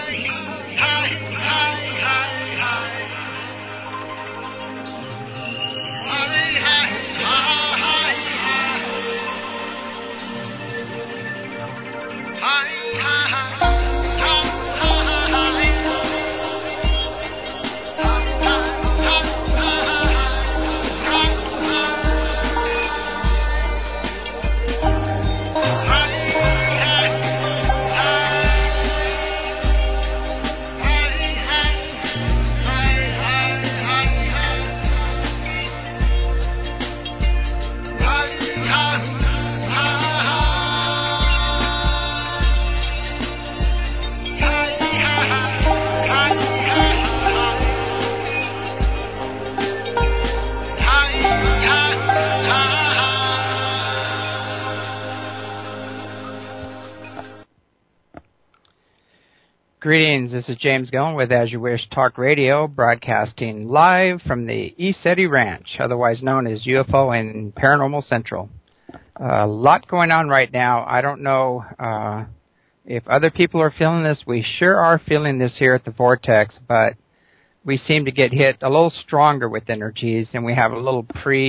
Greetings, this is James Gillen with As You Wish Talk Radio, broadcasting live from the ECETI Ranch, otherwise known as UFO and Paranormal Central. A lot going on right now. I don't know if other people are feeling this. We sure are feeling this here at the Vortex, but we seem to get hit a little stronger with energies, and we have a little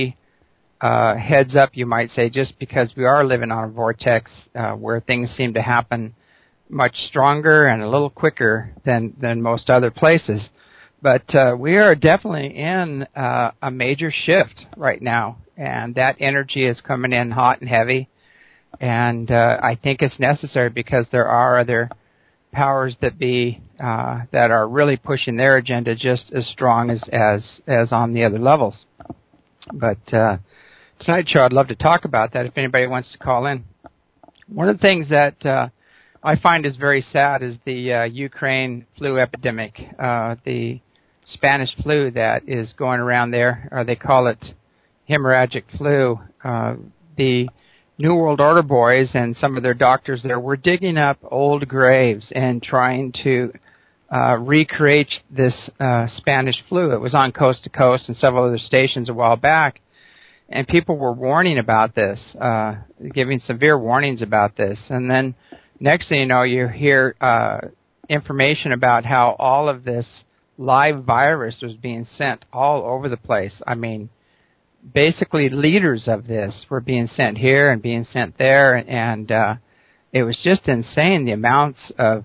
heads up, you might say, just because we are living on a vortex where things seem to happen much stronger and a little quicker than most other places. But we are definitely in a major shift right now, and that energy is coming in hot and heavy. And I think it's necessary because there are other powers that be that are really pushing their agenda just as strong as on the other levels. But tonight's show, I'd love to talk about that if anybody wants to call in. One of the things that I find is very sad is the Ukraine flu epidemic, the Spanish flu that is going around there, or they call it hemorrhagic flu. The New World Order boys and some of their doctors there were digging up old graves and trying to recreate this Spanish flu. It was on Coast to Coast and several other stations a while back, and people were warning about this, giving severe warnings about this. And then next thing you know, you hear information about how all of this live virus was being sent all over the place. I mean, basically leaders of this were being sent here and being sent there, and it was just insane the amounts of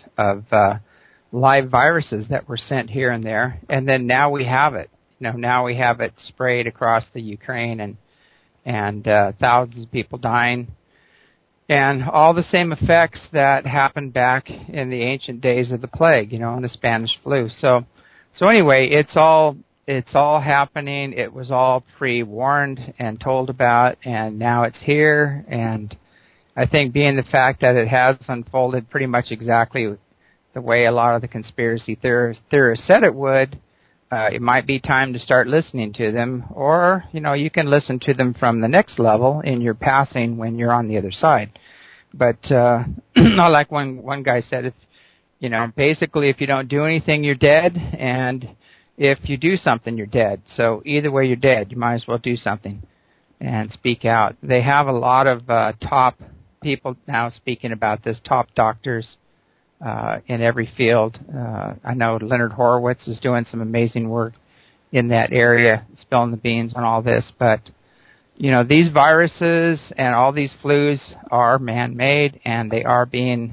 live viruses that were sent here and there. And then now we have it. Now we have it sprayed across the Ukraine, and thousands of people dying. And all the same effects that happened back in the ancient days of the plague, in the Spanish flu. So anyway, it's all happening. It was all pre-warned and told about, and now it's here. And I think being the fact that it has unfolded pretty much exactly the way a lot of the conspiracy theorists said it would, it might be time to start listening to them, or, you can listen to them from the next level in your passing when you're on the other side. But, like one guy said, basically if you don't do anything, you're dead, and if you do something, you're dead. So either way, you're dead. You might as well do something and speak out. They have a lot of top people now speaking about this, top doctors, in every field. I know Leonard Horowitz is doing some amazing work in that area, spilling the beans on all this. But, these viruses and all these flus are man-made, and they are being,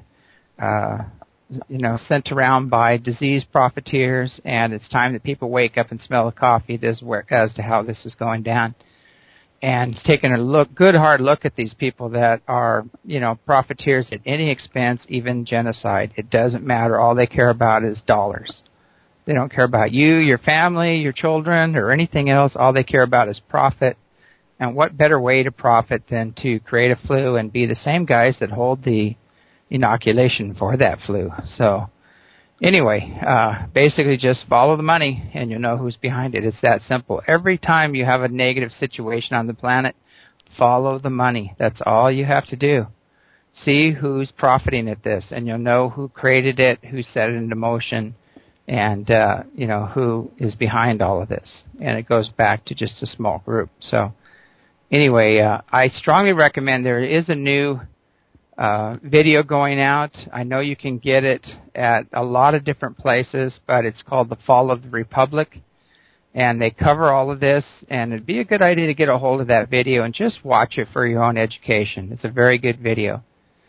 sent around by disease profiteers, and it's time that people wake up and smell the coffee as to how this is going down. And taking a good hard look at these people that are, profiteers at any expense, even genocide. It doesn't matter. All they care about is dollars. They don't care about you, your family, your children, or anything else. All they care about is profit. And what better way to profit than to create a flu and be the same guys that hold the inoculation for that flu? So anyway, basically just follow the money and you'll know who's behind it. It's that simple. Every time you have a negative situation on the planet, follow the money. That's all you have to do. See who's profiting at this, and you'll know who created it, who set it into motion, and who is behind all of this. And it goes back to just a small group. So anyway, I strongly recommend there is a new video going out. I know you can get it at a lot of different places, but it's called The Fall of the Republic. And they cover all of this, and it'd be a good idea to get a hold of that video and just watch it for your own education. It's a very good video.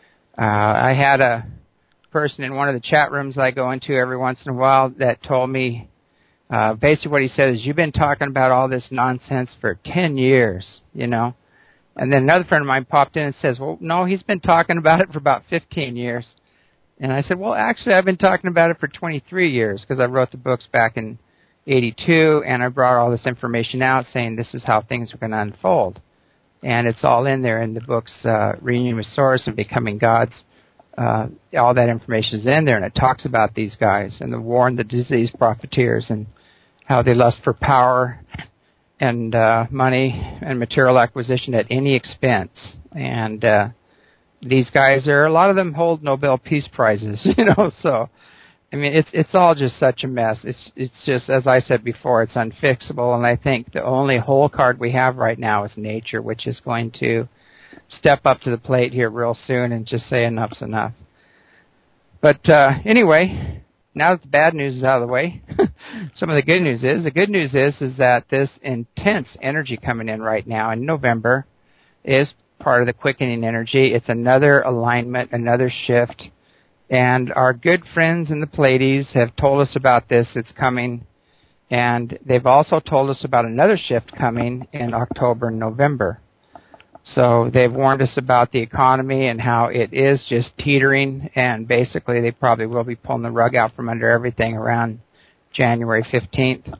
I had a person in one of the chat rooms I go into every once in a while that told me, basically what he said is, you've been talking about all this nonsense for 10 years, you know. And then another friend of mine popped in and says, well, no, he's been talking about it for about 15 years. And I said, well, actually, I've been talking about it for 23 years because I wrote the books back in 82, and I brought all this information out saying this is how things are going to unfold. And it's all in there in the books, Reunion with Source and Becoming Gods. All that information is in there, and it talks about these guys and the war and the disease profiteers and how they lust for power and money and material acquisition at any expense. And these guys, a lot of them hold Nobel Peace Prizes, you know. So, I mean, it's all just such a mess. It's just, as I said before, it's unfixable. And I think the only whole card we have right now is nature, which is going to step up to the plate here real soon and just say enough's enough. But anyway, now that the bad news is out of the way, some of the good news is that this intense energy coming in right now in November is part of the quickening energy. It's another alignment, another shift. And our good friends in the Pleiades have told us about this. It's coming. And they've also told us about another shift coming in October and November. So they've warned us about the economy and how it is just teetering, and basically they probably will be pulling the rug out from under everything around January 15th.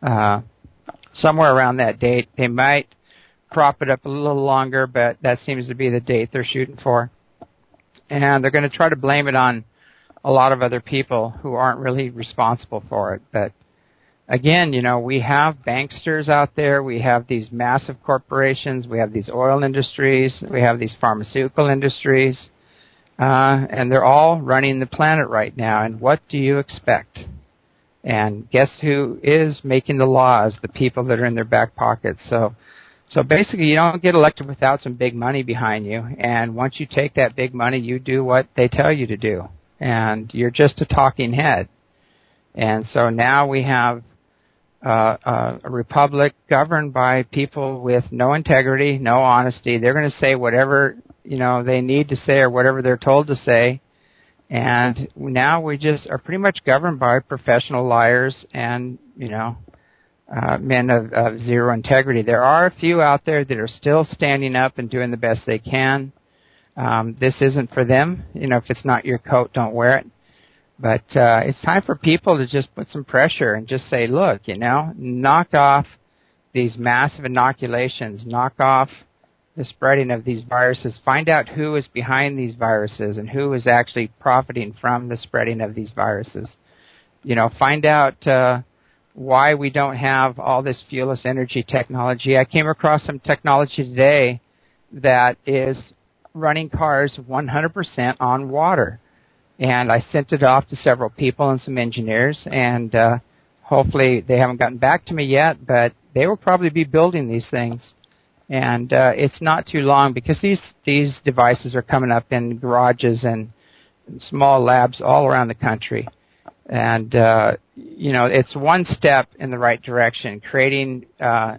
Somewhere around that date. They might prop it up a little longer, but that seems to be the date they're shooting for. And they're going to try to blame it on a lot of other people who aren't really responsible for it. But again, you know, we have banksters out there. We have these massive corporations. We have these oil industries. We have these pharmaceutical industries. And they're all running the planet right now. And what do you expect? And guess who is making the laws? The people that are in their back pockets. So basically, you don't get elected without some big money behind you. And once you take that big money, you do what they tell you to do. And you're just a talking head. And so now we have a republic governed by people with no integrity, no honesty. They're going to say whatever, you know, they need to say or whatever they're told to say. And now we just are pretty much governed by professional liars and, you know, men of zero integrity. There are a few out there that are still standing up and doing the best they can. This isn't for them. You know, if it's not your coat, don't wear it. But it's time for people to just put some pressure and just say, look, you know, knock off these massive inoculations, knock off the spreading of these viruses, find out who is behind these viruses and who is actually profiting from the spreading of these viruses. You know, find out why we don't have all this fuelless energy technology. I came across some technology today that is running cars 100% on water. And I sent it off to several people and some engineers, and hopefully they haven't gotten back to me yet, but they will probably be building these things. And it's not too long because these devices are coming up in garages and small labs all around the country. And, you know, it's one step in the right direction. Creating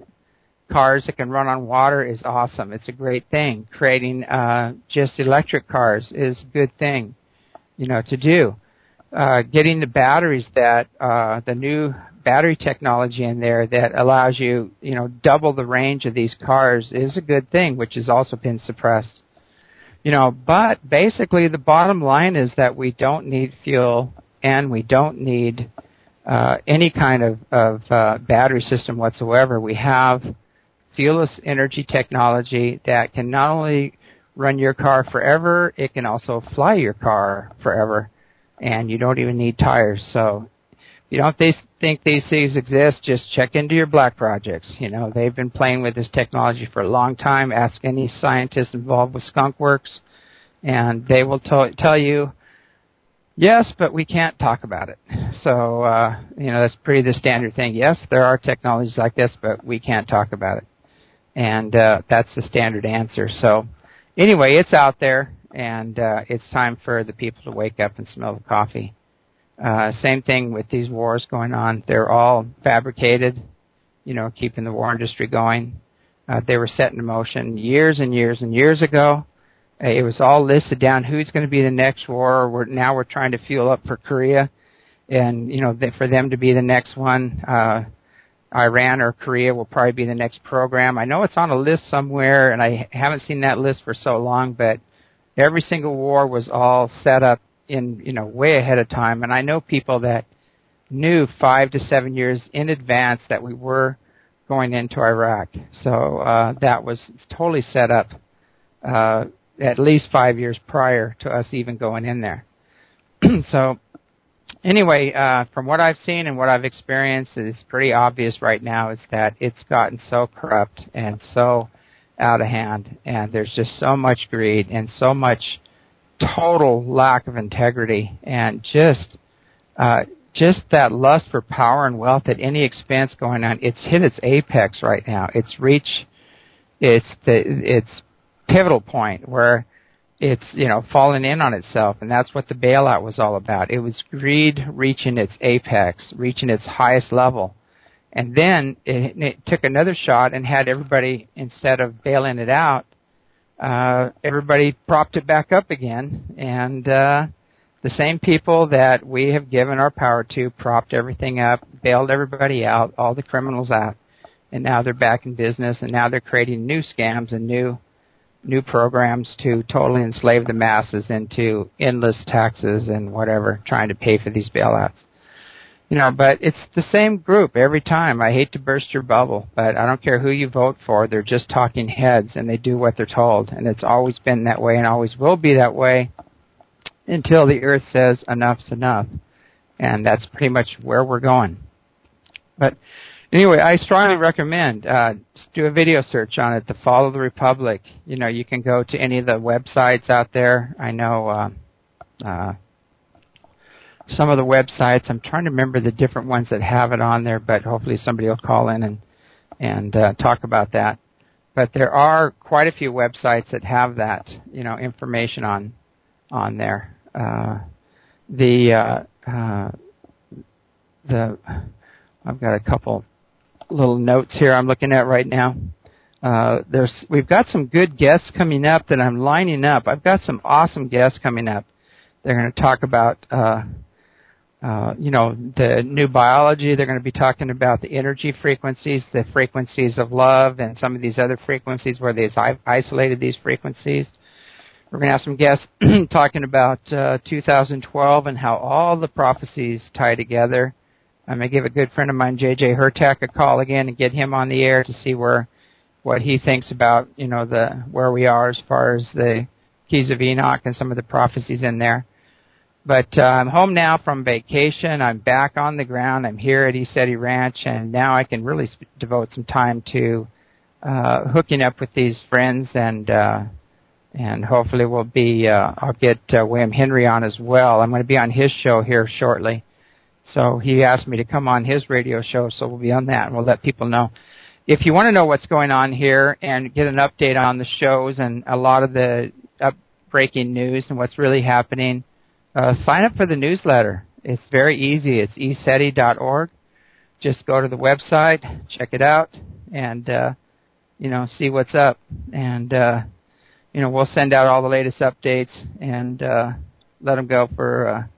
cars that can run on water is awesome. It's a great thing. Creating just electric cars is a good thing, you know, to do. Getting the batteries that, the new battery technology in there that allows you, you know, double the range of these cars is a good thing, which has also been suppressed. You know, but basically the bottom line is that we don't need fuel and we don't need any kind of battery system whatsoever. We have fuelless energy technology that can not only run your car forever, it can also fly your car forever, and you don't even need tires. So if you don't think these things exist, just check into your black projects. You know, they've been playing with this technology for a long time. Ask any scientist involved with Skunk Works, and they will tell you, yes, but we can't talk about it. So, you know, that's pretty the standard thing. Yes, there are technologies like this, but we can't talk about it. And that's the standard answer. So, anyway, it's out there, and it's time for the people to wake up and smell the coffee. Same thing with these wars going on. They're all fabricated, keeping the war industry going. They were set in motion years and years and years ago. It was all listed down who's going to be the next war. Now we're trying to fuel up for Korea, and for them to be the next one. Iran or Korea will probably be the next program. I know it's on a list somewhere, and I haven't seen that list for so long, but every single war was all set up in, way ahead of time. And I know people that knew 5 to 7 years in advance that we were going into Iraq. So that was totally set up at least 5 years prior to us even going in there. So anyway, from what I've seen and what I've experienced, it's pretty obvious right now is that it's gotten so corrupt and so out of hand, and there's just so much greed and so much total lack of integrity, and just that lust for power and wealth at any expense going on. It's hit its apex right now. It's reached its pivotal point where it's fallen in on itself, and that's what the bailout was all about. It was greed reaching its apex, reaching its highest level, and then it took another shot and had everybody, instead of bailing it out, everybody propped it back up again, and the same people that we have given our power to propped everything up, bailed everybody out, all the criminals out, and now they're back in business, and now they're creating new scams and new programs to totally enslave the masses into endless taxes and whatever, trying to pay for these bailouts. But it's the same group every time. I hate to burst your bubble, but I don't care who you vote for. They're just talking heads, and they do what they're told. And it's always been that way and always will be that way until the earth says enough's enough. And that's pretty much where we're going. But anyway, I strongly recommend do a video search on it, The Fall of the Republic. You can go to any of the websites out there. I know some of the websites. I'm trying to remember the different ones that have it on there, but hopefully somebody will call in and talk about that. But there are quite a few websites that have that, information on there. I've got a couple little notes here I'm looking at right now. We've got some good guests coming up that I'm lining up. I've got some awesome guests coming up. They're going to talk about the new biology. They're going to be talking about the energy frequencies, the frequencies of love, and some of these other frequencies where they've isolated these frequencies. We're going to have some guests talking about 2012 and how all the prophecies tie together. I'm going to give a good friend of mine, J.J. Hurtak, a call again and get him on the air to see what he thinks about, where we are as far as the Keys of Enoch and some of the prophecies in there. But I'm home now from vacation. I'm back on the ground. I'm here at ECETI Ranch, and now I can really devote some time to hooking up with these friends, and hopefully I'll get William Henry on as well. I'm going to be on his show here shortly. So he asked me to come on his radio show, so we'll be on that, and we'll let people know. If you want to know what's going on here and get an update on the shows and a lot of the breaking news and what's really happening, sign up for the newsletter. It's very easy. It's eceti.org. Just go to the website, check it out, and, see what's up. And, we'll send out all the latest updates and let them go for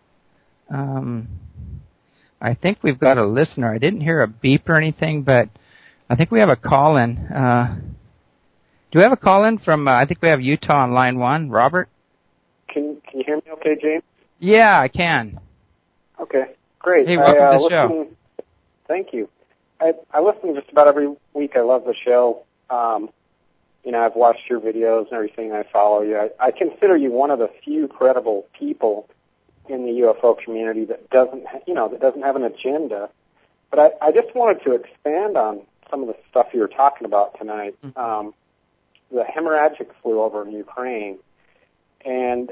I think we've got a listener. I didn't hear a beep or anything, but I think we have a call-in. Do we have a call-in from, I think we have Utah on line 1. Robert? Can you hear me okay, James? Yeah, I can. Okay, great. Hey, welcome to the show. Thank you. I listen just about every week. I love the show. I've watched your videos and everything. I follow you. I consider you one of the few credible people in the UFO community that doesn't have an agenda. But I just wanted to expand on some of the stuff you were talking about tonight. Mm-hmm. The hemorrhagic flu over in Ukraine, and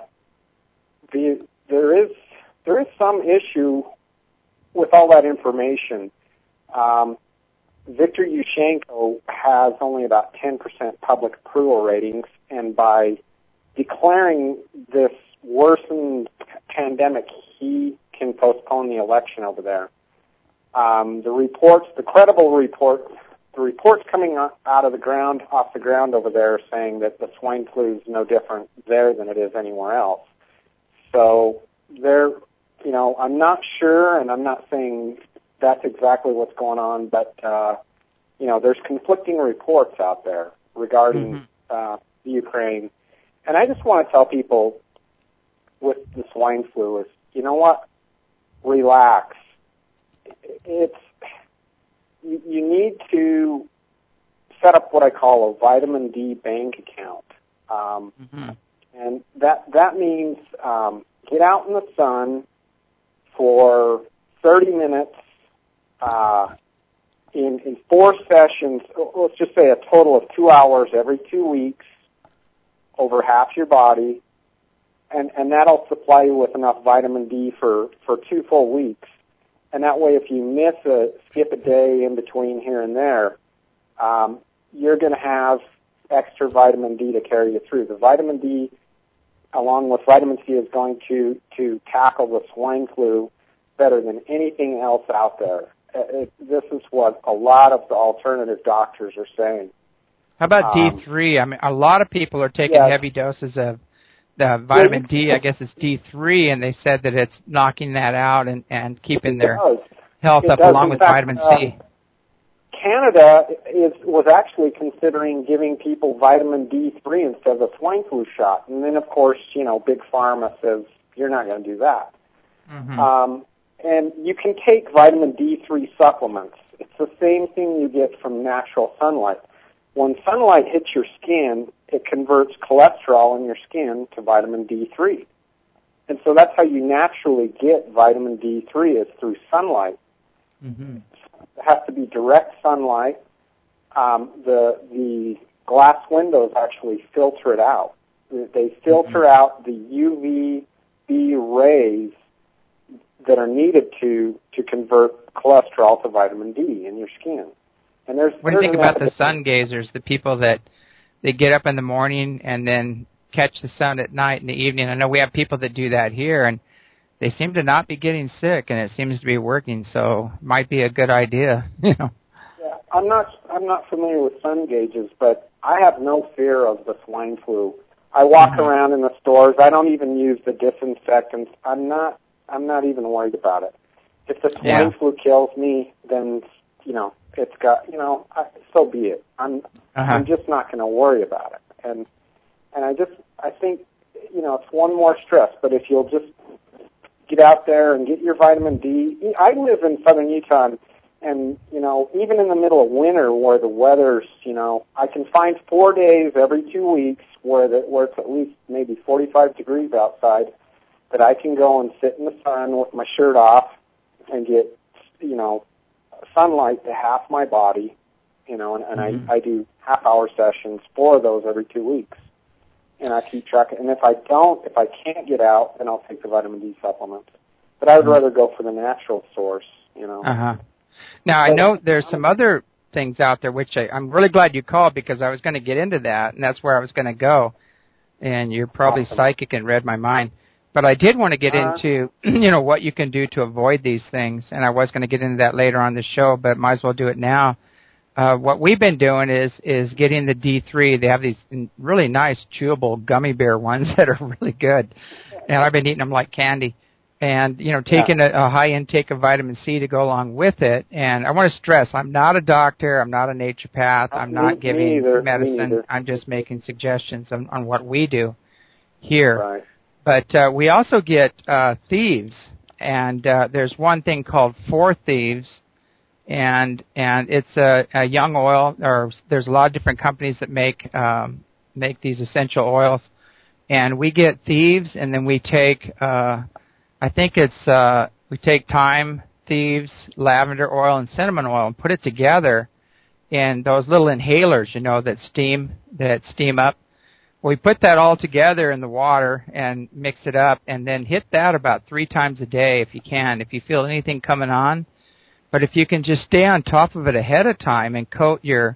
there is some issue with all that information. Viktor Yushchenko has only about 10% public approval ratings, and by declaring this worsened pandemic, he can postpone the election over there. The credible reports coming out of the ground, off the ground over there, are saying that the swine flu is no different there than it is anywhere else. So I'm not sure, and I'm not saying that's exactly what's going on, but there's conflicting reports out there regarding Ukraine. And I just want to tell people with the swine flu is, you know what? Relax. You need to set up what I call a vitamin D bank account. And that means get out in the sun for 30 minutes in 4 sessions. Let's just say a total of 2 hours every 2 weeks over half your body. And that'll supply you with enough vitamin D for 2 full weeks. And that way, if you skip a day in between here and there, you're going to have extra vitamin D to carry you through. The vitamin D, along with vitamin C, is going to tackle the swine flu better than anything else out there. This is what a lot of the alternative doctors are saying. How about D3? I mean, a lot of people are taking heavy doses of the vitamin D. I guess it's D3, and they said that it's knocking that out and keeping their health up along with vitamin C. Canada was actually considering giving people vitamin D3 instead of a swine flu shot. And then, of course, Big Pharma says, you're not going to do that. And you can take vitamin D3 supplements. It's the same thing you get from natural sunlight. When sunlight hits your skin, it converts cholesterol in your skin to vitamin D3. And so that's how you naturally get vitamin D3 is through sunlight. It has to be direct sunlight. The glass windows actually filter it out. They filter out the UVB rays that are needed to convert cholesterol to vitamin D in your skin. And what do you think about the sun gazers, the people that they get up in the morning and then catch the sun at night and the evening? I know we have people that do that here, and they seem to not be getting sick, and it seems to be working. So it might be a good idea, Yeah, I'm not familiar with sun gauges, but I have no fear of the swine flu. I walk around in the stores. I don't even use the disinfectants. I'm not even worried about it. If the swine flu kills me, then it's got so be it. I'm just not going to worry about it. And I think it's one more stress. But if you'll just get out there and get your vitamin D. I live in southern Utah, and even in the middle of winter where the weather's I can find 4 days every 2 weeks where it's at least maybe 45 degrees outside that I can go and sit in the sun with my shirt off and get sunlight to half my body, and I do half-hour sessions, 4 of those every 2 weeks, and I keep track. And if I can't get out, then I'll take the vitamin D supplements. But I would rather go for the natural source, Now, I know there's some other things out there, which I'm really glad you called because I was going to get into that, and that's where I was going to go. And you're probably psychic and read my mind. But I did want to get into, what you can do to avoid these things, and I was going to get into that later on the show, but might as well do it now. What we've been doing is getting the D3. They have these really nice chewable gummy bear ones that are really good, and I've been eating them like candy. And, taking a high intake of vitamin C to go along with it. And I want to stress, I'm not a doctor. I'm not a naturopath. I'm not giving medicine. I'm just making suggestions on what we do here. Right. But we also get thieves, and there's one thing called 4 Thieves, and it's a young oil. Or there's a lot of different companies that make these essential oils, and we get thieves, and then we take I think we take thyme, thieves, lavender oil, and cinnamon oil, and put it together in those little inhalers, that steam up. We put that all together in the water and mix it up, and then hit that about 3 times a day if you can, if you feel anything coming on. But if you can just stay on top of it ahead of time and coat your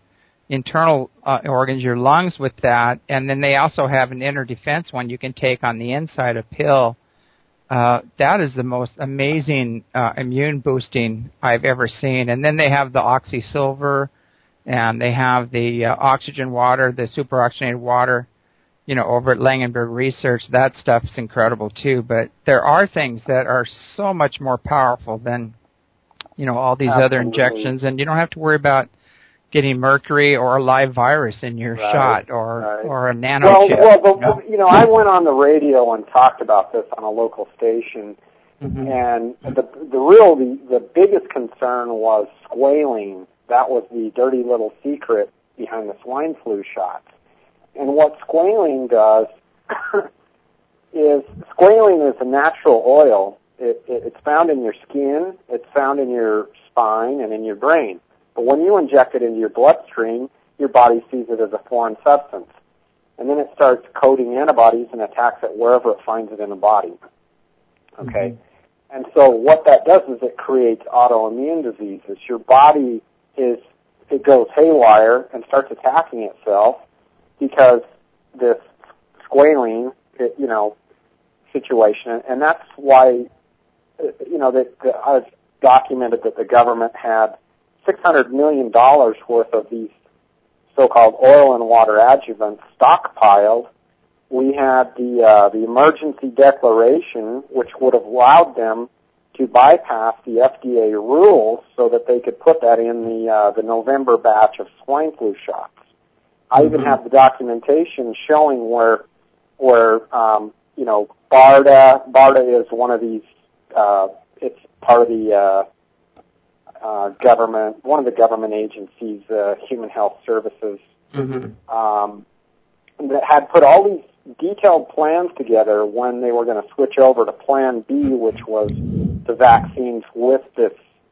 internal organs, your lungs with that, and then they also have an inner defense one you can take on the inside, a pill. That is the most amazing immune boosting I've ever seen. And then they have the OxySilver, and they have the oxygen water, the superoxygenated water, over at Langenberg Research. That stuff's incredible too. But there are things that are so much more powerful than, all these other injections, and you don't have to worry about getting mercury or a live virus in your shot or a nanochip. Well, I went on the radio and talked about this on a local station, and the biggest concern was squalene. That was the dirty little secret behind the swine flu shots. And what squalene does is squalene is a natural oil. It's found in your skin, it's found in your spine, and in your brain. But when you inject it into your bloodstream, your body sees it as a foreign substance. And then it starts coding antibodies and attacks it wherever it finds it in the body. Okay? And so what that does is it creates autoimmune diseases. Your body it goes haywire and starts attacking itself because this squalene, situation. And that's why, I've documented that the government had $600 million worth of these so-called oil and water adjuvants stockpiled. We had the emergency declaration, which would have allowed them to bypass the FDA rules so that they could put that in the November batch of swine flu shots. I even have the documentation showing where BARDA is one of these. It's part of the government, one of the government agencies, Human Health Services, that had put all these detailed plans together when they were going to switch over to Plan B, which was the vaccines with this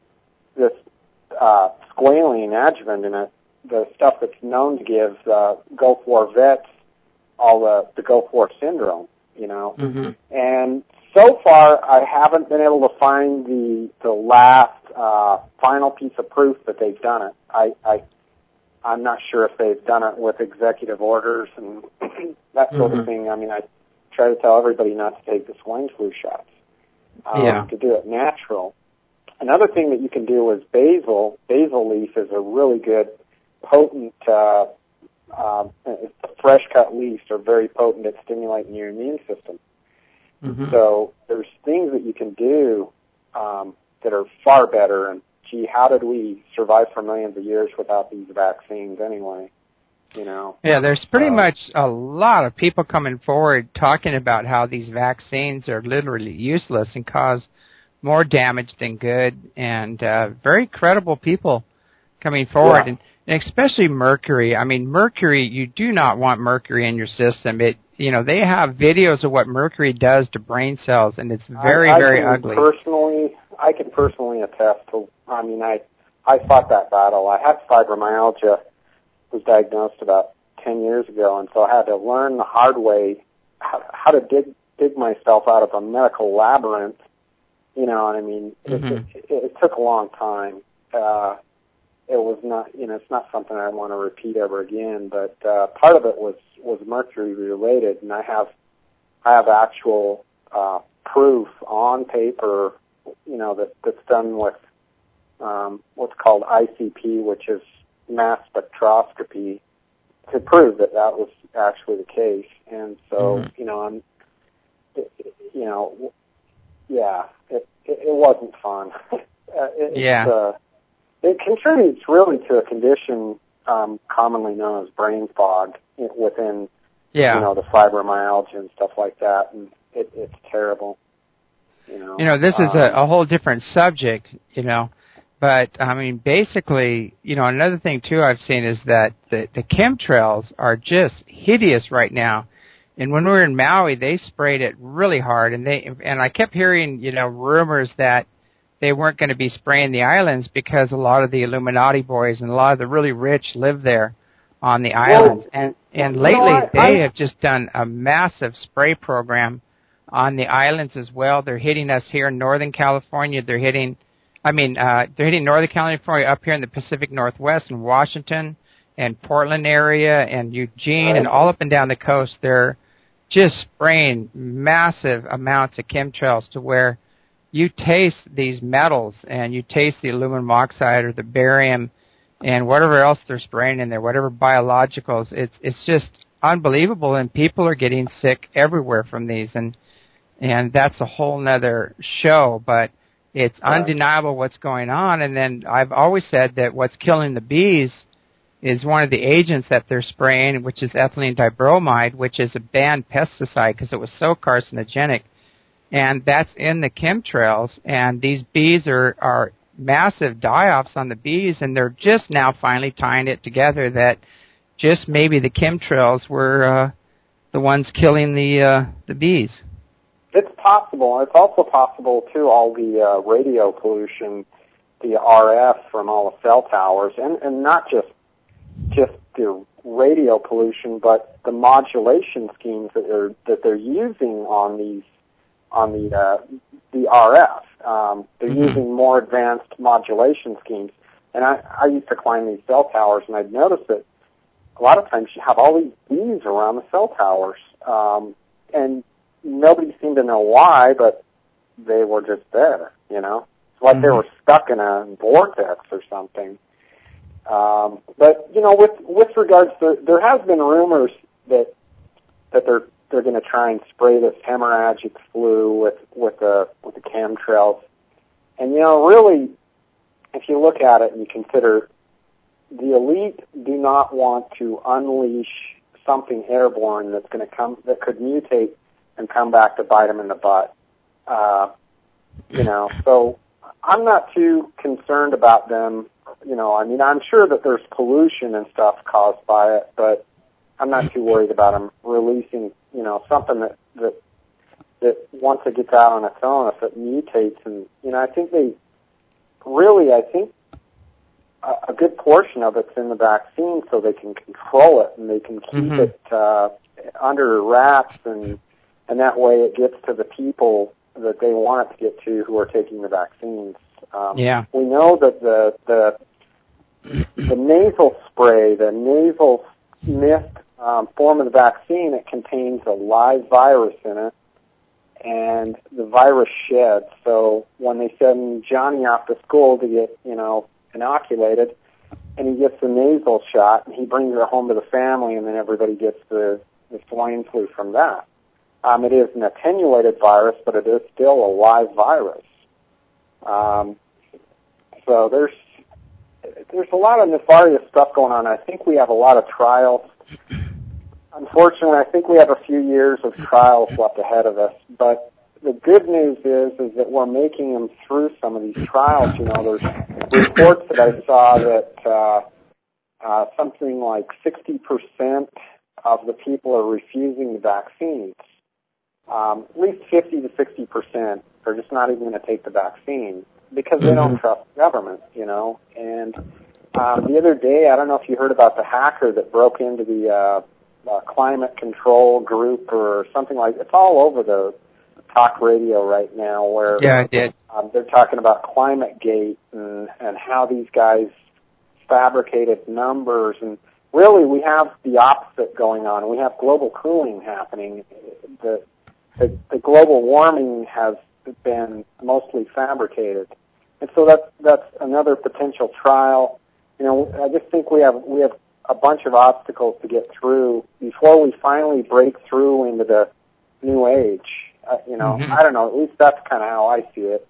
squalene adjuvant in it, the stuff that's known to give Gulf War vets all the Gulf War syndrome, And so far, I haven't been able to find the last final piece of proof that they've done it. I'm not sure if they've done it with executive orders and that sort of thing. I mean, I try to tell everybody not to take the swine flu shots, to do it natural. Another thing that you can do is basil. Basil leaf is a really good, potent, fresh cut leaves are very potent at stimulating your immune system. So there's things that you can do that are far better. And gee, how did we survive for millions of years without these vaccines anyway? Yeah, there's pretty much a lot of people coming forward talking about how these vaccines are literally useless and cause more damage than good, and very credible people coming forward, and especially mercury. I mean, mercury, you do not want mercury in your system. They have videos of what mercury does to brain cells, and it's very ugly. I can personally attest to, I fought that battle. I had fibromyalgia, was diagnosed about 10 years ago, and so I had to learn the hard way how to dig myself out of a medical labyrinth. You know what I mean? It took a long time. It was not, it's not something I want to repeat ever again, but part of it was mercury related, and I have actual proof on paper, that's done with what's called ICP, which is mass spectroscopy, to prove that was actually the case. And so, it wasn't fun. It contributes really to a condition commonly known as brain fog within, the fibromyalgia and stuff like that, and it's terrible. This is a whole different subject, but, basically, another thing, too, I've seen is that the chemtrails are just hideous right now. And when we were in Maui, they sprayed it really hard, and I kept hearing, rumors that they weren't going to be spraying the islands because a lot of the Illuminati boys and a lot of the really rich live there on the islands. And lately, they have just done a massive spray program on the islands as well. They're hitting us here in Northern California. They're hitting Northern California up here in the Pacific Northwest in Washington and Portland area and Eugene and all up and down the coast, they're just spraying massive amounts of chemtrails to where you taste these metals and you taste the aluminum oxide or the barium and whatever else they're spraying in there, whatever biologicals. It's just unbelievable, and people are getting sick everywhere from these, and that's a whole nother show, but it's undeniable what's going on. And then I've always said that what's killing the bees is one of the agents that they're spraying, which is ethylene dibromide, which is a banned pesticide because it was so carcinogenic. And that's in the chemtrails, and these bees are massive die-offs on the bees, and they're just now finally tying it together that just maybe the chemtrails were the ones killing the bees. It's possible. It's also possible, too, all the radio pollution, the RF from all the cell towers, and not just the radio pollution, but the modulation schemes that they're using on the RF. They're using more advanced modulation schemes. And I used to climb these cell towers, and I'd notice that a lot of times you have all these bees around the cell towers, and nobody seemed to know why, but they were just there, you know. It's like they were stuck in a vortex or something. But, you know, with regards to, there has been rumors that they're going to try and spray this hemorrhagic flu with the chemtrails. And, you know, really, if you look at it and you consider the elite do not want to unleash something airborne that could mutate and come back to bite them in the butt. You know, so I'm not too concerned about them. You know, I mean, I'm sure that there's pollution and stuff caused by it, but I'm not too worried about them releasing, you know, something that once it gets out on its own, if it mutates. And, you know, I think a good portion of it's in the vaccine so they can control it and they can keep it under wraps, and that way it gets to the people that they want it to get to who are taking the vaccines. We know that the nasal spray, the nasal mist form of the vaccine, it contains a live virus in it, and the virus sheds. So when they send Johnny off to school to get, you know, inoculated, and he gets the nasal shot, and he brings it home to the family, and then everybody gets the swine flu from that. It is an attenuated virus, but it is still a live virus. So there's a lot of nefarious stuff going on. I think we have a lot of trials. Unfortunately, I think we have a few years of trials left ahead of us. But the good news is that we're making them through some of these trials. You know, there's reports that I saw that something like 60% of the people are refusing the vaccines. At least 50 to 60% are just not even going to take the vaccine because they don't trust the government, you know. And the other day, I don't know if you heard about the hacker that broke into the climate control group or something like that. It's all over the talk radio right now where I did. They're talking about ClimateGate and how these guys fabricated numbers. And really, we have the opposite going on. We have global cooling happening. The global warming has been mostly fabricated. And so that's another potential trial. You know, I just think we have a bunch of obstacles to get through before we finally break through into the new age. You know, I don't know. At least that's kind of how I see it.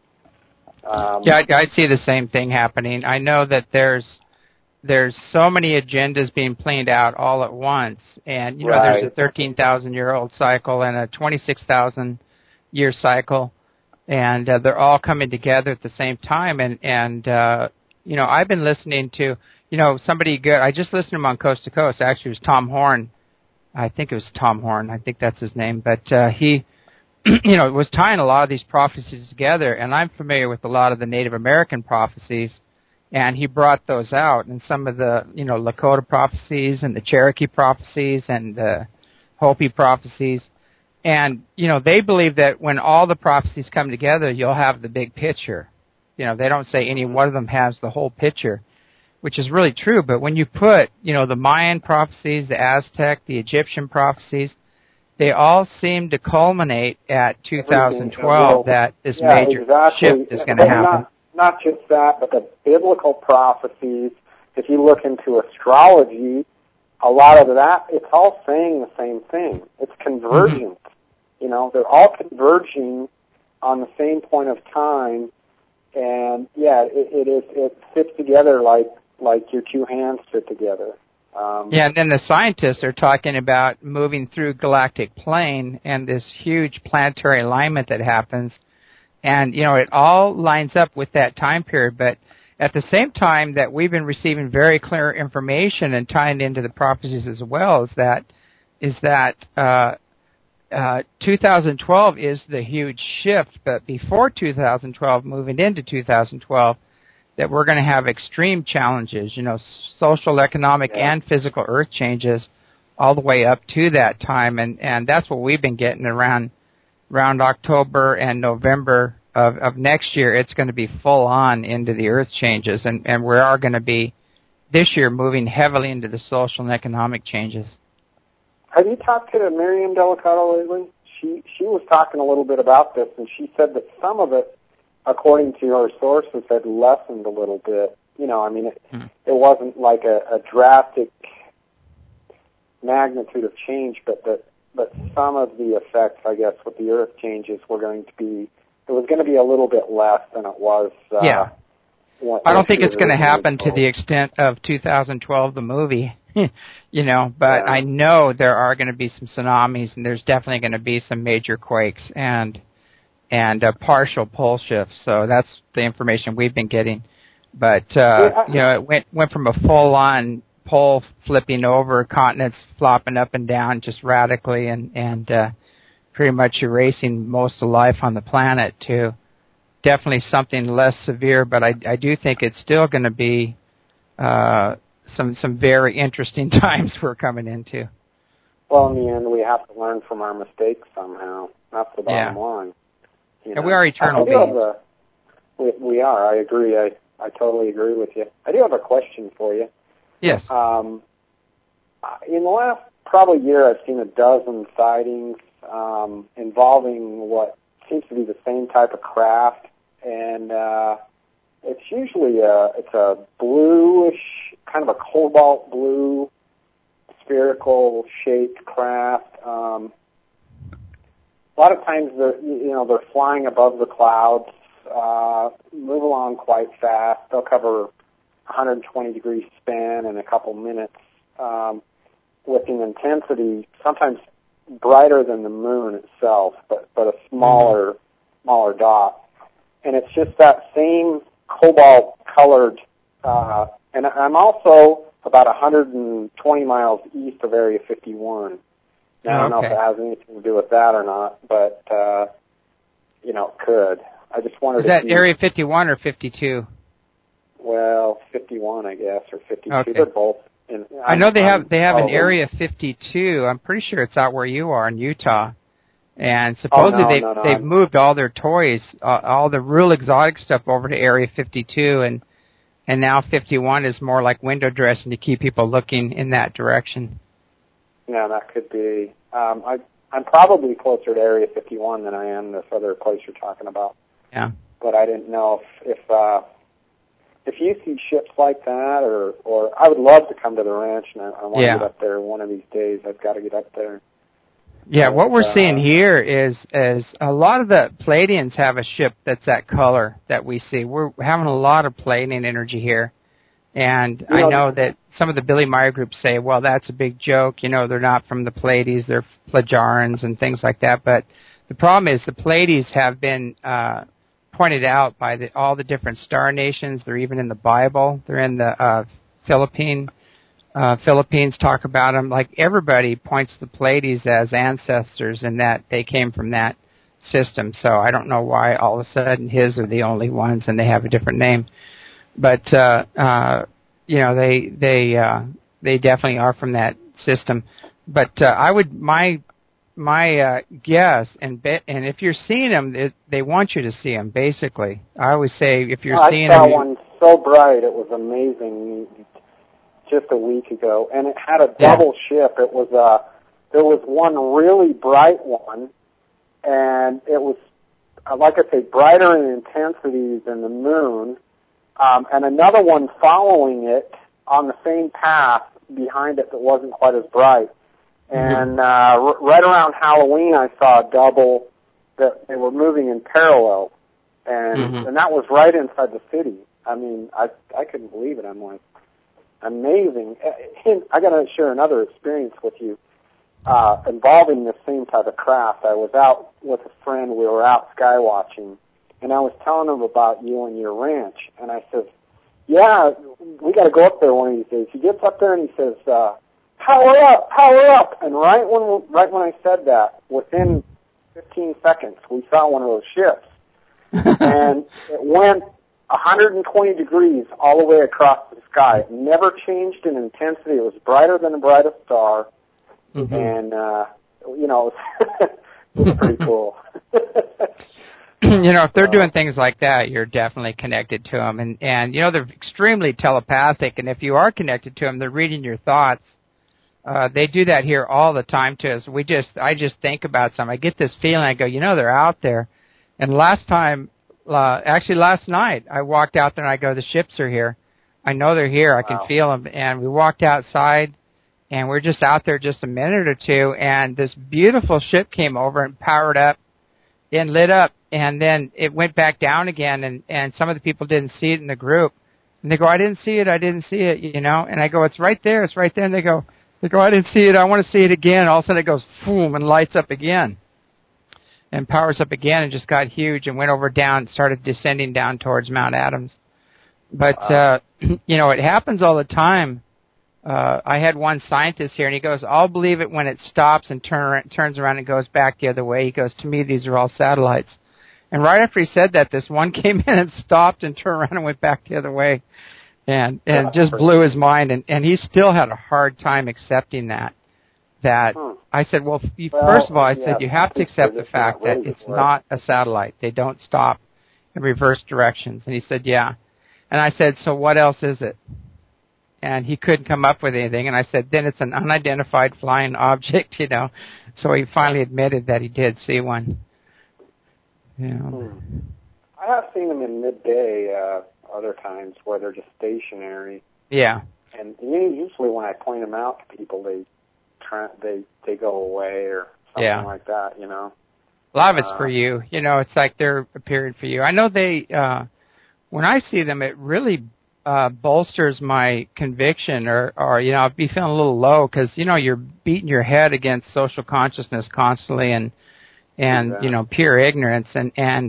I see the same thing happening. I know that there's so many agendas being planned out all at once, and you know, there's a 13,000-year-old cycle and a 26,000-year cycle, and they're all coming together at the same time. And you know, I've been listening to, you know, somebody good. I just listened to him on Coast to Coast. Actually, it was Tom Horn. I think it was Tom Horn. I think that's his name. But he, you know, was tying a lot of these prophecies together, and I'm familiar with a lot of the Native American prophecies. And he brought those out, and some of the, you know, Lakota prophecies and the Cherokee prophecies and the Hopi prophecies. And, you know, they believe that when all the prophecies come together, you'll have the big picture. You know, they don't say any one of them has the whole picture. which is really true. But when you put, the Mayan prophecies, the Aztec, the Egyptian prophecies, they all seem to culminate at 2012 that this major shift is going to happen. Not just that, but the biblical prophecies. If you look into astrology, a lot of that, it's all saying the same thing. It's convergent. They're all converging on the same point of time, and it fits together like your two hands fit together. And then the scientists are talking about moving through galactic plane and this huge planetary alignment that happens, and it all lines up with that time period. But at the same time that we've been receiving very clear information and tying into the prophecies as well, is that 2012 is the huge shift, but before 2012, moving into 2012, that we're going to have extreme challenges, social, economic, and physical earth changes all the way up to that time. And that's what we've been getting around October and November of next year. It's going to be full on into the earth changes. And we are going to be, this year, moving heavily into the social and economic changes. Have you talked to Miriam Delicato lately? She was talking a little bit about this, and she said that some of it, according to her sources, had lessened a little bit. It wasn't like a drastic magnitude of change, but some of the effects, I guess, with the earth changes were going to be, it was going to be a little bit less than it was. I don't think it's going to happen to the extent of 2012, the movie, but I know there are going to be some tsunamis, and there's definitely going to be some major quakes and partial pole shifts. So that's the information we've been getting. But, it went from a full-on pole flipping over, continents flopping up and down just radically and pretty much erasing most of life on the planet to definitely something less severe. But I do think it's still going to be some very interesting times we're coming into. Well, in the end, we have to learn from our mistakes somehow. That's the bottom line. And we are eternal beings. We are. I agree. I totally agree with you. I do have a question for you. Yes. In the last probably year, I've seen a dozen sightings involving what seems to be the same type of craft, and it's usually it's a bluish, kind of a cobalt blue, spherical shaped craft. A lot of times they're flying above the clouds, move along quite fast. They'll cover 120-degree span in a couple minutes, with an intensity sometimes brighter than the moon itself, but a smaller dot. And it's just that same cobalt-colored, and I'm also about 120 miles east of Area 51. Now, I don't know if it has anything to do with that or not, but, it could. I just wondered. Is that Area 51 or 52? Well, 51, I guess, or 52. Okay. They're both. I know they have an Area 52. I'm pretty sure it's out where you are in Utah. And supposedly they've moved all their toys, all the real exotic stuff over to Area 52, and now 51 is more like window dressing to keep people looking in that direction. Yeah, that could be. I'm probably closer to Area 51 than I am this other place you're talking about. Yeah. But I didn't know if you see ships like that, or I would love to come to the ranch, and I want to get up there one of these days. I've got to get up there. Yeah, what we're seeing here is a lot of the Pleiadians have a ship that's that color that we see. We're having a lot of Pleiadian energy here. And I know that some of the Billy Meyer groups say, well, that's a big joke. They're not from the Pleiades, they're Plagiarans and things like that. But the problem is the Pleiades have been pointed out by all the different star nations. They're even in the Bible. They're in the Philippines talk about them. Like everybody points to the Pleiades as ancestors and that they came from that system. So I don't know why all of a sudden his are the only ones and they have a different name. But they definitely are from that system. But I would my guess and if you're seeing them, they want you to see them. Basically, I always say if you're seeing them, I saw one so bright. It was amazing just a week ago. And it had a double ship. It was there was one really bright one, and it was, like I say, brighter in intensity than the moon, and another one following it on the same path behind it that wasn't quite as bright. And right around Halloween, I saw a double that they were moving in parallel, and that was right inside the city. I mean, I couldn't believe it. I'm like, amazing. I got to share another experience with you involving the same type of craft. I was out with a friend. We were out sky watching, and I was telling him about you and your ranch. And I said, yeah, we got to go up there one of these days. He gets up there and he says, power up, power up. And right when I said that, within 15 seconds, we saw one of those ships. And it went 120 degrees all the way across the sky. It never changed in intensity. It was brighter than the brightest star. And, you know, it was pretty cool. You know, if they're doing things like that, you're definitely connected to them. And you know, they're extremely telepathic. And if you are connected to them, they're reading your thoughts. They do that here all the time to us. I just think about something. I get this feeling. I go, you know, they're out there. And last night, I walked out there and I go, the ships are here. I know they're here. I can feel them. And we walked outside, and we're just out there just a minute or two, and this beautiful ship came over and powered up and lit up, and then it went back down again, and some of the people didn't see it in the group. And they go, I didn't see it, you know. And I go, it's right there. And they go, I didn't see it. I want to see it again. All of a sudden it goes, boom, and lights up again. And powers up again and just got huge and went over down, started descending down towards Mount Adams. But, you know, it happens all the time. I had one scientist here, and he goes, I'll believe it when it stops and turns around and goes back the other way. He goes, to me, these are all satellites. And right after he said that, this one came in and stopped and turned around and went back the other way. And just blew his mind. And he still had a hard time accepting that. I said, well, first of all, I said, you have to accept the fact that it's not a satellite. They don't stop in reverse directions. And he said, yeah. And I said, so what else is it? And he couldn't come up with anything. And I said, then it's an unidentified flying object, you know. So he finally admitted that he did see one. You know. I have seen them in midday other times where they're just stationary. Yeah. And usually when I point them out to people, they go away or something like that, you know. A lot of it's for you. You know, it's like they're appearing for you. I know they, when I see them, it really bolsters my conviction or, you know, I'll be feeling a little low because, you know, you're beating your head against social consciousness constantly and you know, pure ignorance. And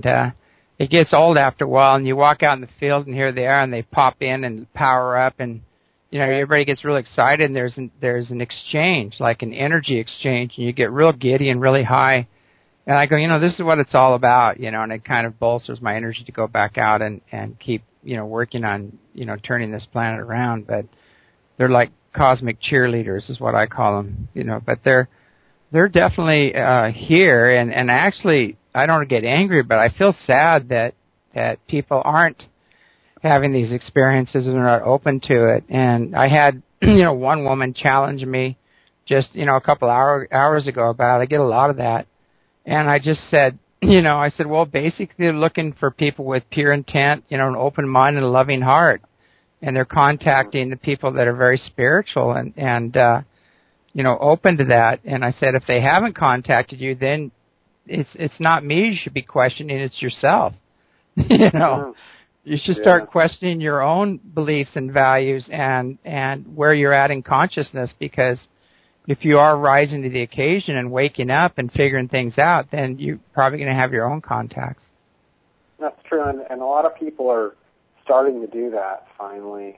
it gets old after a while, and you walk out in the field and here they are and they pop in and power up and, you know, everybody gets real excited, and there's an exchange, like an energy exchange, and you get real giddy and really high. And I go, you know, this is what it's all about, you know, and it kind of bolsters my energy to go back out and keep, you know, working on, you know, turning this planet around. But they're like cosmic cheerleaders is what I call them, you know, but they're definitely here. And actually, I don't get angry, but I feel sad that people aren't having these experiences and they're not open to it. And I had, you know, one woman challenge me just, you know, a couple hours ago about it. I get a lot of that. And I just said, you know, I said, well, basically they're looking for people with pure intent, you know, an open mind and a loving heart. And they're contacting the people that are very spiritual and you know, open to that. And I said, if they haven't contacted you, then it's not me you should be questioning, it's yourself. You know. You should start questioning your own beliefs and values and where you're at in consciousness, because if you are rising to the occasion and waking up and figuring things out, then you're probably going to have your own contacts. That's true, and a lot of people are starting to do that finally.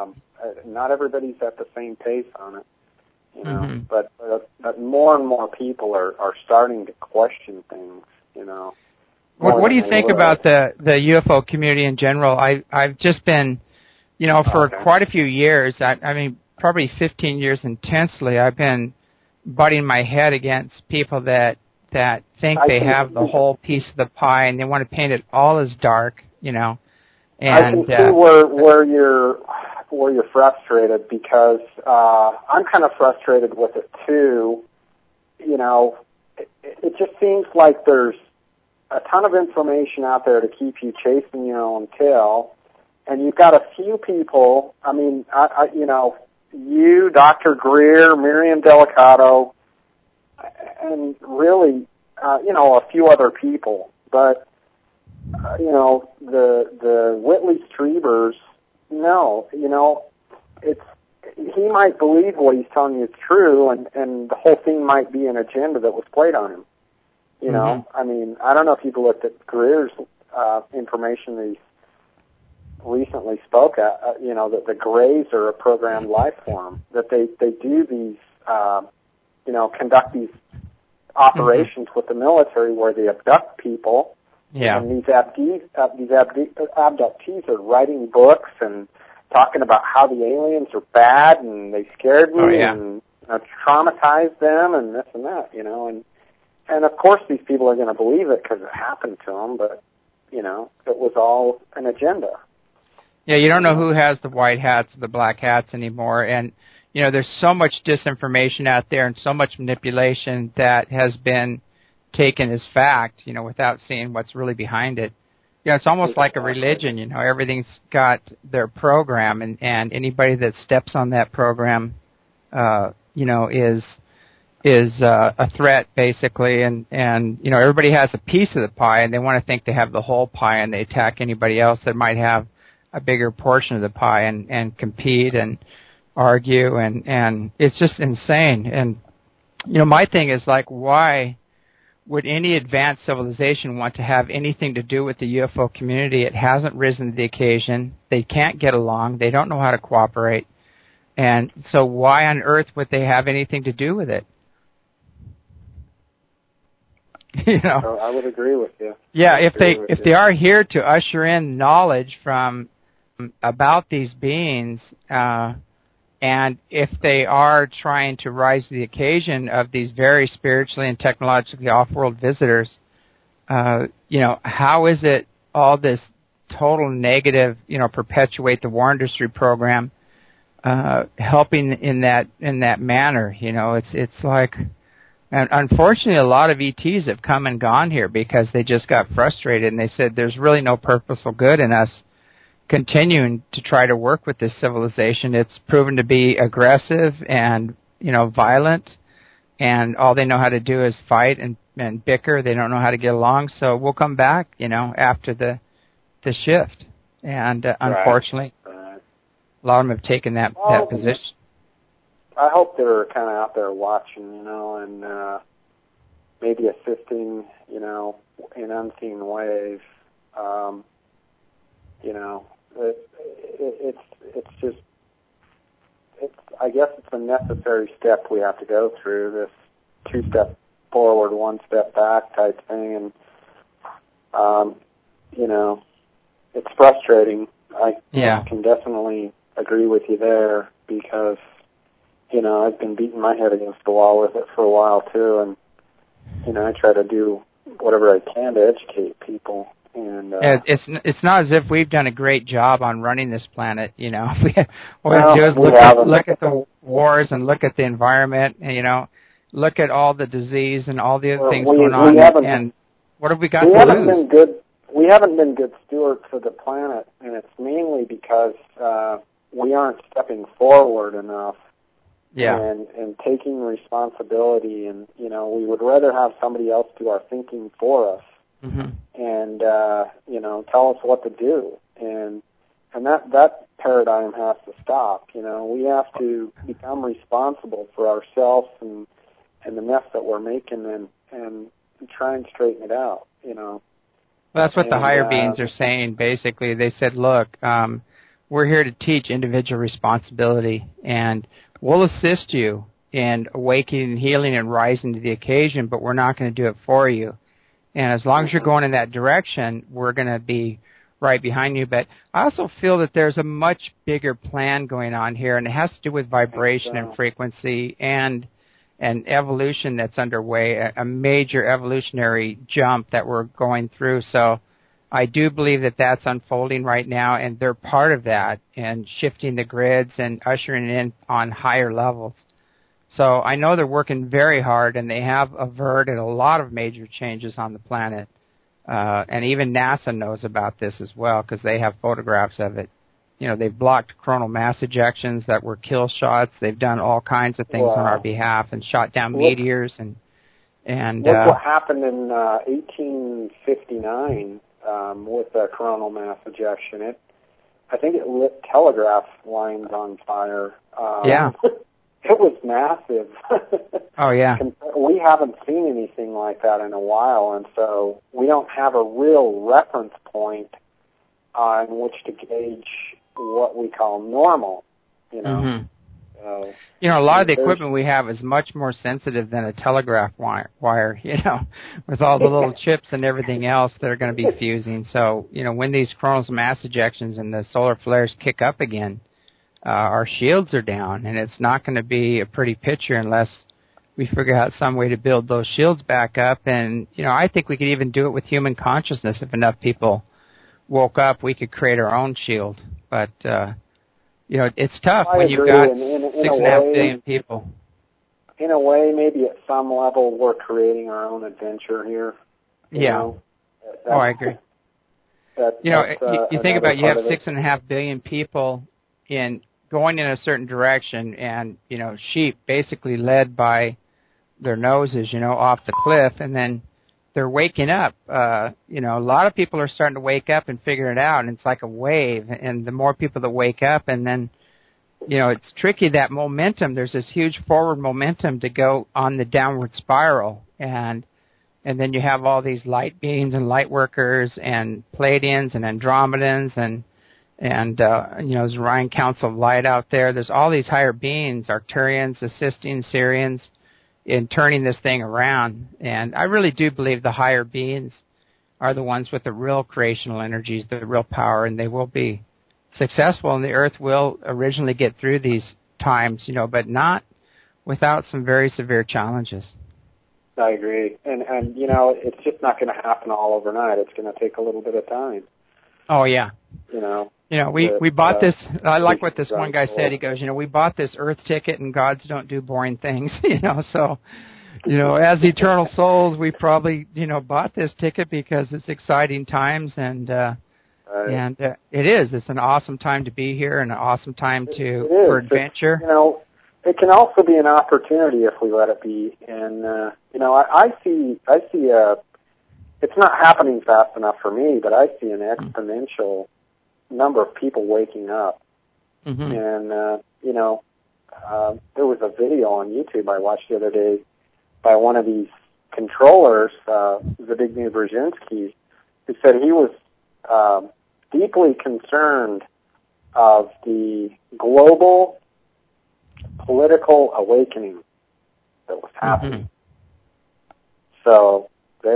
Not everybody's at the same pace on it, you know, but more and more people are starting to question things, you know. What do you think about the UFO community in general? I've just been, you know, for quite a few years, I mean, probably 15 years intensely, I've been butting my head against people that think they have the whole piece of the pie and they want to paint it all as dark, you know. And I can see where you're frustrated, because I'm kind of frustrated with it too. You know, it just seems like there's a ton of information out there to keep you chasing your own tail, and you've got a few people. I mean, you know, you, Dr. Greer, Miriam Delicato, and really, you know, a few other people, but you know, the Whitley Strebers, no, you know, he might believe what he's telling you is true, and the whole thing might be an agenda that was played on him. You know, I mean, I don't know if you've looked at Greer's information that he recently spoke at, you know, that the Greys are a programmed life form, that they do these, you know, conduct these operations with the military where they abduct people. Yeah. And these abductees are writing books and talking about how the aliens are bad and they scared me and traumatized them and this and that, you know. And of course these people are going to believe it because it happened to them, but, you know, it was all an agenda. Yeah, you don't know who has the white hats or the black hats anymore. And, you know, there's so much disinformation out there and so much manipulation that has been taken as fact, you know, without seeing what's really behind it. You know, it's almost like a religion, you know, everything's got their program, and anybody that steps on that program, you know, is a threat, basically, and, you know, everybody has a piece of the pie, and they want to think they have the whole pie, and they attack anybody else that might have a bigger portion of the pie and compete and argue, and it's just insane. And, you know, my thing is, like, why would any advanced civilization want to have anything to do with the UFO community? It hasn't risen to the occasion. They can't get along. They don't know how to cooperate. And so why on earth would they have anything to do with it? You know, so I would agree with you. Yeah, if they are here to usher in knowledge about these beings, and if they are trying to rise to the occasion of these very spiritually and technologically off-world visitors, you know, how is it all this total negative, you know, perpetuate the war industry program, helping in that manner? You know, it's like, and unfortunately, a lot of ETs have come and gone here because they just got frustrated and they said there's really no purposeful good in us continuing to try to work with this civilization. It's proven to be aggressive and, you know, violent, and all they know how to do is fight and bicker. They don't know how to get along, so we'll come back, you know, after the shift. And unfortunately, a lot of them have taken that position. I hope they're kind of out there watching, you know, and maybe assisting, you know, in unseen ways. You know, I guess it's a necessary step we have to go through, this 2-step forward, 1 step back type thing. And, you know, it's frustrating. I can definitely agree with you there, because, you know, I've been beating my head against the wall with it for a while too. And, you know, I try to do whatever I can to educate people. And it's not as if we've done a great job on running this planet, you know. What we have to do is look at the wars and look at the environment, and, you know, look at all the disease and all the other things going on. And what have we got to lose? We haven't been good stewards of the planet, and it's mainly because we aren't stepping forward enough. Yeah. And taking responsibility, and, you know, we would rather have somebody else do our thinking for us. Mm-hmm. And, you know, tell us what to do. And that paradigm has to stop. You know, we have to become responsible for ourselves and the mess that we're making, and try and straighten it out, you know. Well, that's what the higher beings are saying, basically. They said, look, we're here to teach individual responsibility, and we'll assist you in awakening, healing, and rising to the occasion, but we're not going to do it for you. And as long as you're going in that direction, we're going to be right behind you. But I also feel that there's a much bigger plan going on here, and it has to do with vibration and frequency and an evolution that's underway, a major evolutionary jump that we're going through. So I do believe that that's unfolding right now, and they're part of that and shifting the grids and ushering in on higher levels. So I know they're working very hard, and they have averted a lot of major changes on the planet. And even NASA knows about this as well because they have photographs of it. You know, they've blocked coronal mass ejections that were kill shots. They've done all kinds of things on our behalf and shot down meteors. And look what happened in 1859 with the coronal mass ejection. I think it lit telegraph lines on fire. Yeah. It was massive. Oh, yeah. We haven't seen anything like that in a while, and so we don't have a real reference point on which to gauge what we call normal, you know. Mm-hmm. You know, a lot of the equipment we have is much more sensitive than a telegraph wire, you know, with all the little chips and everything else that are going to be fusing. So, you know, when these coronal mass ejections and the solar flares kick up again, our shields are down, and it's not going to be a pretty picture unless we figure out some way to build those shields back up. And, you know, I think we could even do it with human consciousness. If enough people woke up, we could create our own shield. But, you know, it's tough when you've got 6.5 billion people. In a way, maybe at some level, we're creating our own adventure here. Yeah. I agree. You know, you think about, you have 6.5 billion people going in a certain direction, and, you know, sheep basically led by their noses, you know, off the cliff, and then they're waking up. You know, a lot of people are starting to wake up and figure it out, and it's like a wave, and the more people that wake up, and then, you know, it's tricky, that momentum, there's this huge forward momentum to go on the downward spiral, and then you have all these light beings and light workers and Pleiadians and Andromedans and you know, there's Orion Council of Light out there. There's all these higher beings, Arcturians, assisting Sirians, in turning this thing around. And I really do believe the higher beings are the ones with the real creational energies, the real power, and they will be successful, and the Earth will originally get through these times, you know, but not without some very severe challenges. I agree. And you know, it's just not going to happen all overnight. It's going to take a little bit of time. Oh, yeah. You know, we bought this. I like what this one guy said. He goes, you know, we bought this Earth ticket, and gods don't do boring things. You know, so, you know, as eternal souls, we probably, you know, bought this ticket because it's exciting times, and it is. It's an awesome time to be here, and an awesome time for adventure. You know, it can also be an opportunity if we let it be. And you know, I see it's not happening fast enough for me, but I see an exponential number of people waking up. Mm-hmm. And, you know, there was a video on YouTube I watched the other day by one of these controllers, Zbigniew Brzezinski, who said he was deeply concerned of the global political awakening that was happening. Mm-hmm. So they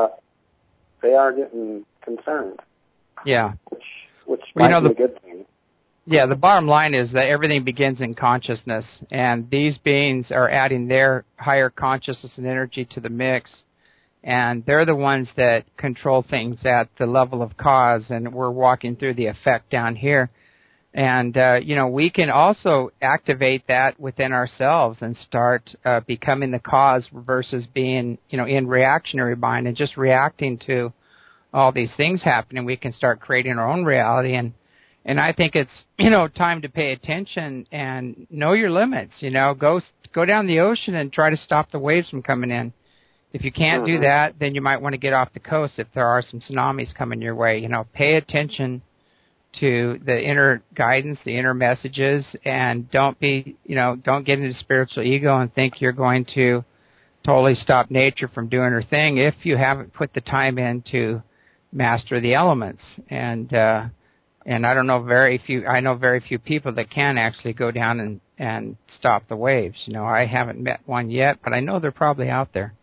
are getting concerned. Yeah. Which might be a good thing. Yeah, the bottom line is that everything begins in consciousness, and these beings are adding their higher consciousness and energy to the mix, and they're the ones that control things at the level of cause, and we're walking through the effect down here. And, you know, we can also activate that within ourselves and start becoming the cause versus being, you know, in reactionary mind and just reacting to all these things happening. We can start creating our own reality, and I think it's, you know, time to pay attention and know your limits. You know, go down the ocean and try to stop the waves from coming in. If you can't do that, then you might want to get off the coast if there are some tsunamis coming your way. You know, pay attention to the inner guidance, the inner messages, and don't get into spiritual ego and think you're going to totally stop nature from doing her thing if you haven't put the time in to master the elements. And I know very few people that can actually go down and stop the waves. You know, I haven't met one yet, but I know they're probably out there.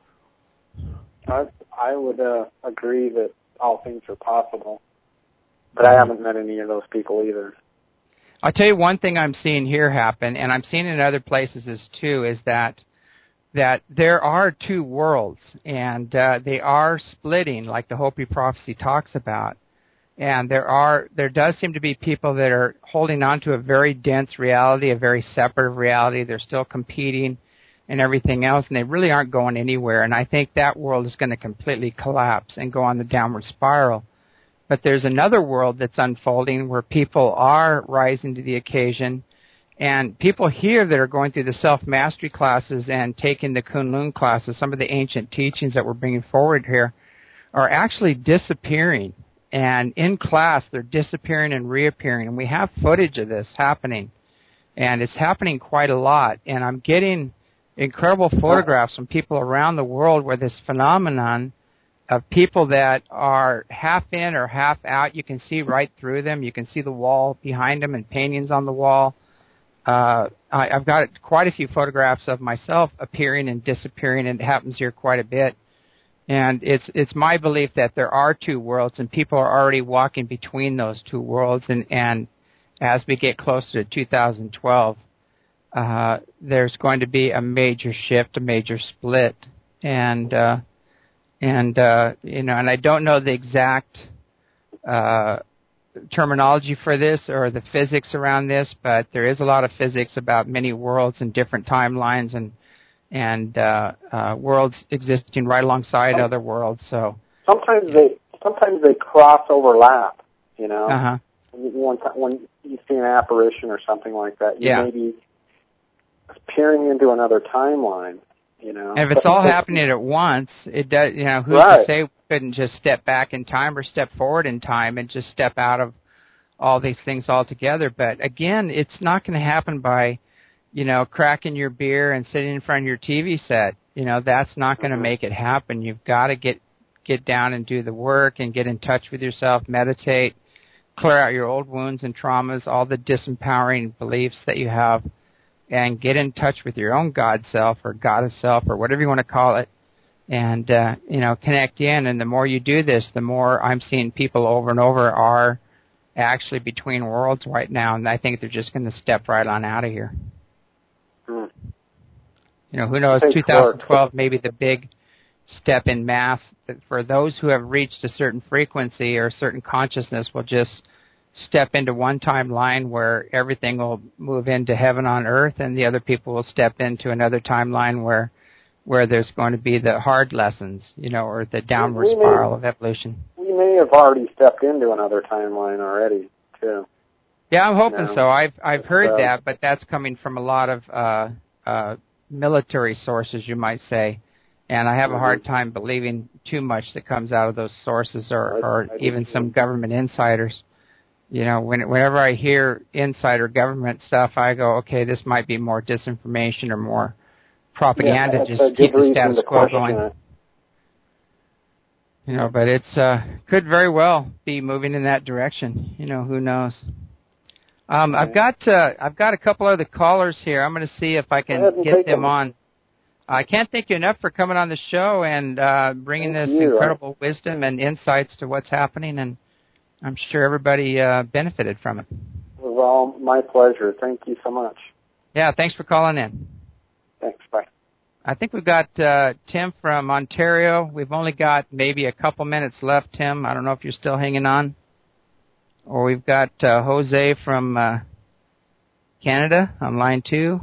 I would agree that all things are possible, but I haven't met any of those people either. I'll tell you one thing I'm seeing here happen, and I'm seeing in other places too, is that that there are two worlds, and they are splitting, like the Hopi prophecy talks about. And there does seem to be people that are holding on to a very dense reality, a very separate reality. They're still competing and everything else, and they really aren't going anywhere. And I think that world is going to completely collapse and go on the downward spiral. But there's another world that's unfolding where people are rising to the occasion, and people here that are going through the self-mastery classes and taking the Kunlun classes, some of the ancient teachings that we're bringing forward here, are actually disappearing. And in class, they're disappearing and reappearing. And we have footage of this happening. And it's happening quite a lot. And I'm getting incredible photographs from people around the world where this phenomenon of people that are half in or half out, you can see right through them. You can see the wall behind them and paintings on the wall. I've got quite a few photographs of myself appearing and disappearing, and it happens here quite a bit. And it's my belief that there are two worlds, and people are already walking between those two worlds. And as we get closer to 2012, there's going to be a major shift, a major split, and I don't know the exact terminology for this or the physics around this, but there is a lot of physics about many worlds and different timelines and worlds existing right alongside other worlds. So sometimes they cross overlap. When you see an apparition or something like that, you may be peering into another timeline. And if it's all happening at once, it does. Who's to say we couldn't just step back in time or step forward in time and just step out of all these things altogether? But again, it's not going to happen by cracking your beer and sitting in front of your TV set. That's not going to make it happen. You've got to get down and do the work and get in touch with yourself, meditate, clear out your old wounds and traumas, all the disempowering beliefs that you have, and get in touch with your own God self or goddess self or whatever you want to call it, and connect in. And the more you do this, the more I'm seeing people over and over are actually between worlds right now, and I think they're just going to step right on out of here. Who knows, 2012 may be the big step in mass for those who have reached a certain frequency or a certain consciousness will just step into one timeline where everything will move into heaven on earth, and the other people will step into another timeline where there's going to be the hard lessons, or the downward spiral of evolution. We may have already stepped into another timeline already, too. Yeah, I'm hoping so. I've heard that, but that's coming from a lot of military sources, you might say, and I have a hard time believing too much that comes out of those sources or even some government insiders. Whenever I hear insider government stuff, I go, okay, this might be more disinformation or more propaganda just to keep the status quo going. But it's could very well be moving in that direction. Who knows? I've got a couple other callers here. I'm going to see if I can get them on. I can't thank you enough for coming on the show and bringing this incredible wisdom and insights to what's happening, and I'm sure everybody benefited from it. It was all my pleasure. Thank you so much. Yeah, thanks for calling in. Thanks. Bye. I think we've got Tim from Ontario. We've only got maybe a couple minutes left, Tim. I don't know if you're still hanging on. Or we've got Jose from Canada on line 2.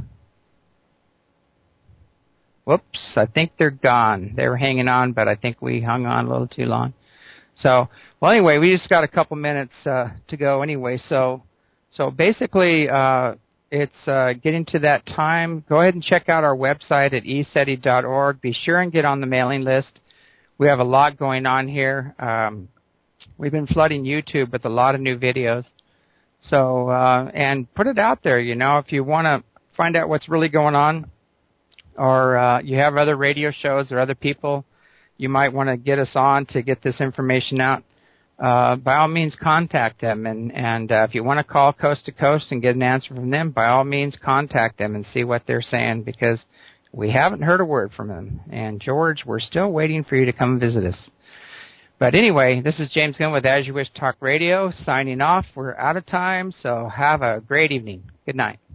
Whoops, I think they're gone. They were hanging on, but I think we hung on a little too long. So, well, anyway, we just got a couple minutes to go anyway. So basically, it's getting to that time. Go ahead and check out our website at eseti.org. Be sure and get on the mailing list. We have a lot going on here. We've been flooding YouTube with a lot of new videos. So, and put it out there, if you want to find out what's really going on, or you have other radio shows or other people you might want to get us on to get this information out, by all means contact them. And if you want to call coast to coast and get an answer from them, by all means contact them and see what they're saying, because we haven't heard a word from them. And George, we're still waiting for you to come visit us. But anyway, this is James Gunn with As You Wish Talk Radio signing off. We're out of time, so have a great evening. Good night.